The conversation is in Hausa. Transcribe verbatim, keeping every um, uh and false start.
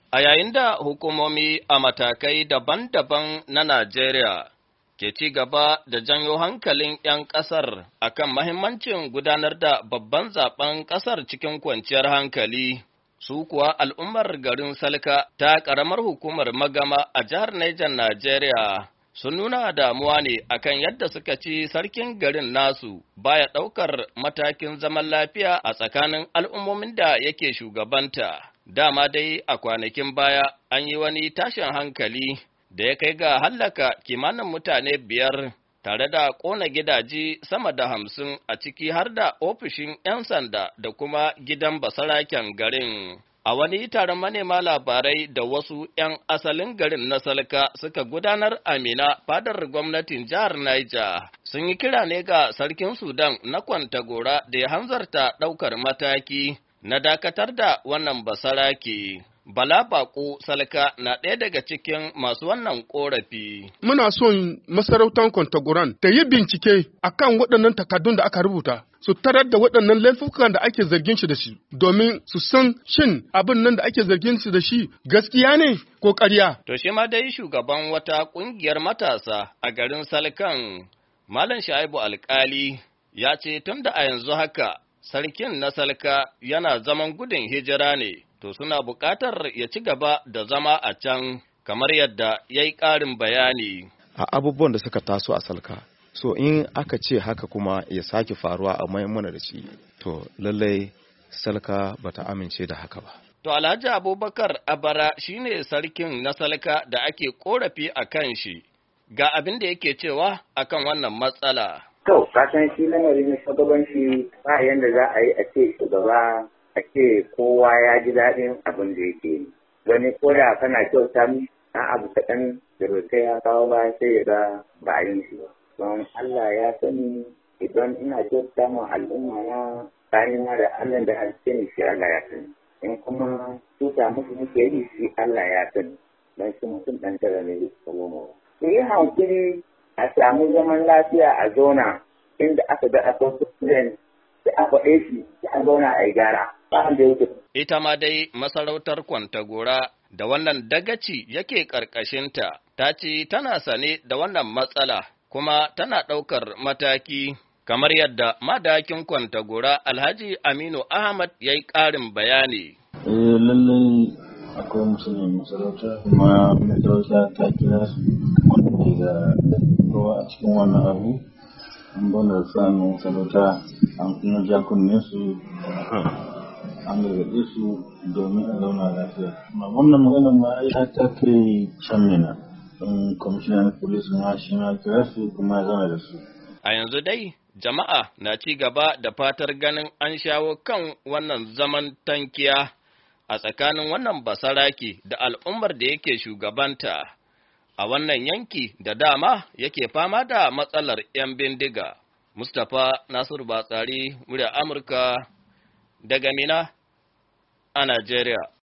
A yayin da hukumomi a matakai daban-daban na Najeriya ke ci gaba da janyo hankalin ‘yan ƙasar akan mahimmancin gudanar da babban zaben ƙasar cikin kwanciyar hankali, su kuwa al'ummar garin Salka ta ƙaramar hukumar Magama a jihar Niger, Najeriya, sun nuna damuwa ne akan yadda suka ci sarkin garin nasu baya ɗaukar matakin zaman lafiya a tsakanin al'ummomin da yake shugabanta. Dama dai a kwanakin baya an yi wani tashin hankali da ya kai ga hallaka kimanin mutane biyar tare da ƙona gidaje sama da hamsin a ciki har da ofishin ‘yan sanda da kuma gidan basaraken garin. A wani taron manema labarai da wasu ‘yan asalin garin na Salka suka gudanar a Mina fadar gwamnatin jihar Niger sun yi kira ne ga sarkin Sudan na Kwantagora da ya hanzarta ɗaukar mataki na dakatar da wannan basarake. Bala Bako Salka na ɗaya daga cikin masu wannan ƙorafi. Muna son masarautar Kwantagoran ta yi bincike akan waɗannan takardun da aka rubuta, su tarar da waɗannan laifukan da ake zargin shi da shi, domin su san shin abin nan da ake zargin shi da shi gaskiya ne ko ƙarya. To shi ma dai shugaban wata ƙungiyar matasa a garin Salkan, Malam Shaibu Alƙali, ya ce tun da a yanzu haka sarkin na Salka yana zaman gudun hijira ne, to suna buƙatar ya ci gaba da zama a can, kamar yadda ya yi ƙarin bayani. A abubuwan da suka taso a Salka, so in aka ce haka kuma ya sake faruwa a maimuna da shi, to lallai Salka bata amince da haka ba. To Alhaji Abubakar Abara shine sarkin na Salka da ake ƙorafi a kan shi, ga abin da yake cewa akan wannan matsala. To, kasan shi lamarin shugabanci ba yanda za a yi a ce shugaba a ce kowa ya ji daɗin abin da yake yi. Wani ko da kana kyauta mishi na abu kaɗan da bai ya kawo ba sai ya ga ba a yi shi ba. Don Allah ya sani idan ina kyauta ma al'umma na tsanina da Allah da haske ni shi Allah ya sani. In kuma tuta musu muke yi shi Allah ya sani. Don shi mutum ɗan tara ne zai kawo mawa. Ku yi hankali a samu zaman lafiya a zona inda aka ga akwai kusurin da a faɗe shi da a zauna a yi gyara. Ita ma dai masarautar Kwantagora da wannan dagaci yake ƙarƙashinta, ta ce tana sane da wannan matsala kuma tana ɗaukar mataki, kamar yadda madakin Kwantagora Alhaji Aminu Ahmad ya yi ƙarin bayani. Eh lallai akwai musulmi masarauta kuma masarauta ta kira su daga kowa a cikin wannan abu an bada samun masarauta an kuma ja kunnen su an gargaɗe su domin a zauna lafiya. Wannan maganar ma ya ta kai can Mina don kwamishinan polis ma shi ma kira su kuma ya zauna da su. A yanzu dai jama'a na ci gaba da fatar ganin an shawo kan wannan zaman tankiya a tsakanin wannan basaraki da al'ummar da yake shugabanta a wannan yanki da dama yake fama da matsalar ‘yan bindiga. Mustapha Nasiru Batsari, murya Amurka daga Mina a Najeriya.